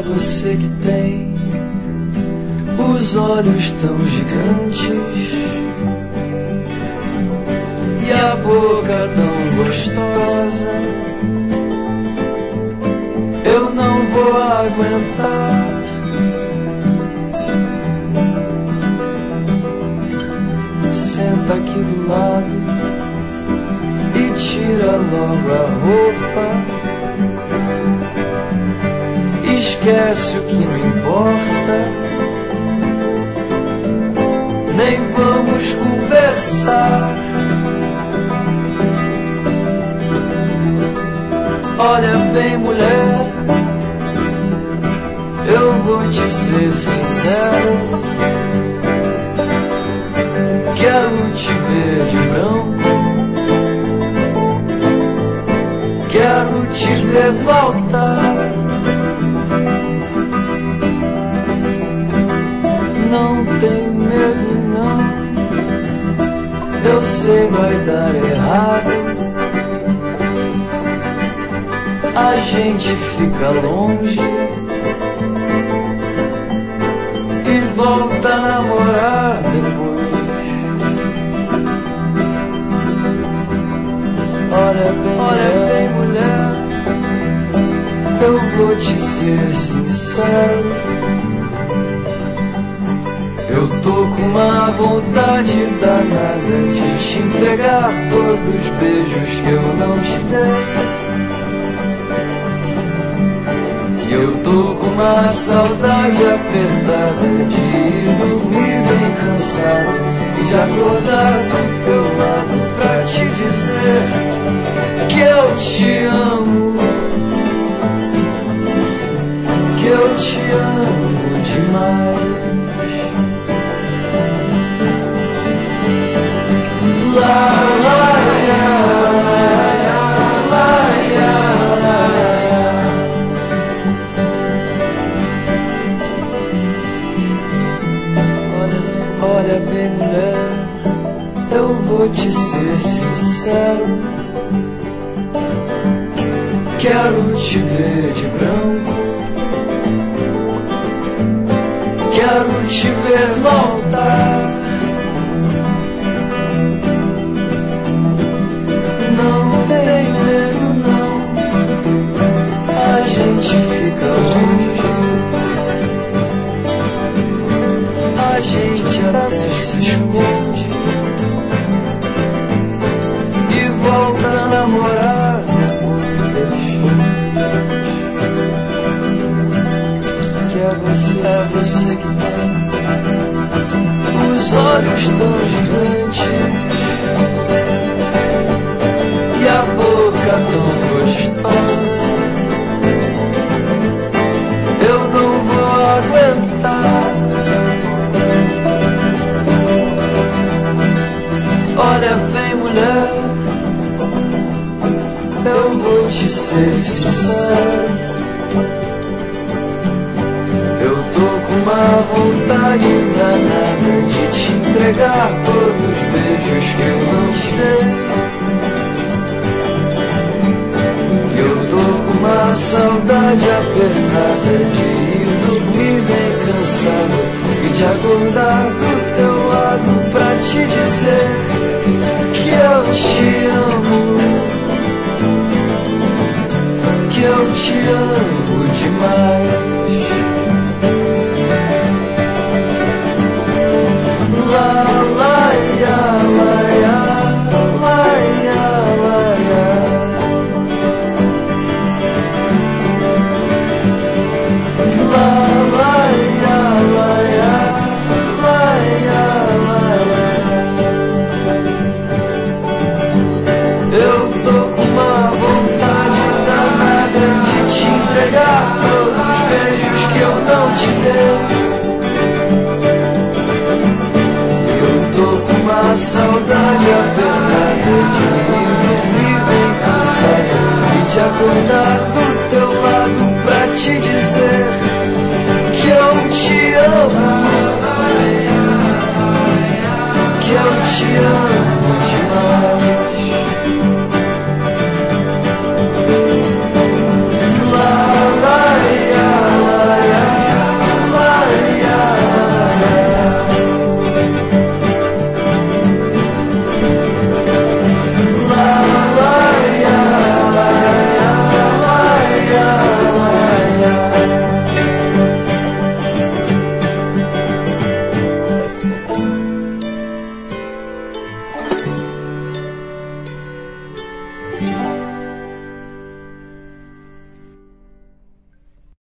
você que tem os olhos tão gigantes e a boca tão gostosa. Eu não vou aguentar. Senta aqui do lado e tira logo a roupa. Esquece o que não importa, nem vamos conversar. Olha bem, mulher, eu vou te ser sincero. Quero te ver de branco, quero te ver no altar. Não tenho medo não, eu sei vai dar errado. A gente fica longe e volta a namorar depois. Olha bem, mulher, eu vou te ser sincero. Eu tô com uma vontade danada de te entregar todos os beijos que eu não te dei. E eu tô com uma saudade apertada de ir dormir bem cansado e de acordar do teu lado pra te dizer que eu te amo, que eu te amo demais. Olha bem, mulher, eu vou te ser sincero. Quero te ver de branco, quero te ver no altar. Não tem medo não, a gente fica longe, a gente até se esconde e volta a namorar depois. Que é você que tem os olhos tão gigantes e a boca tão gostosa. Eu não vou aguentar. Olha bem, mulher, eu vou te ser sincero. Eu tô com uma vontade danada de te entregar todos os beijos que eu não te dei. Eu tô com uma saudade apertada de ir dormir bem cansado e de acordar do teu lado pra te dizer que eu te amo, que eu te amo demais. La la ya, la ya, la ya, la ya. La la ya, la ya, la ya, la ya. Eu tô com uma vontade danada de te entregar todos os beijos que eu não te dei. Eu tô com uma saudade apertada de ir dormir bem cansado e de acordar do teu lado pra te dizer